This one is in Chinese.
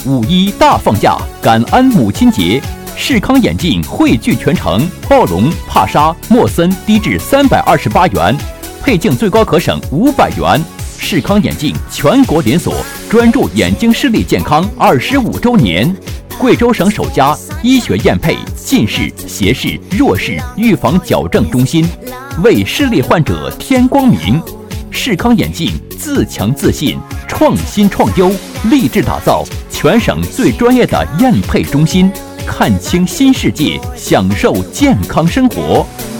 5·1大放价，感恩母亲节。视康眼镜汇聚全城，暴龙、帕莎、莫森低至328元，配镜最高可省500元。视康眼镜全国连锁，专注眼睛视力健康25周年。贵州省首家医学验配近视、斜视、弱视预防矫正中心，为视力患者添光明。视康眼镜自强自信，创新创优，立志打造全省最专业的验配中心，看清新世界，享受健康生活。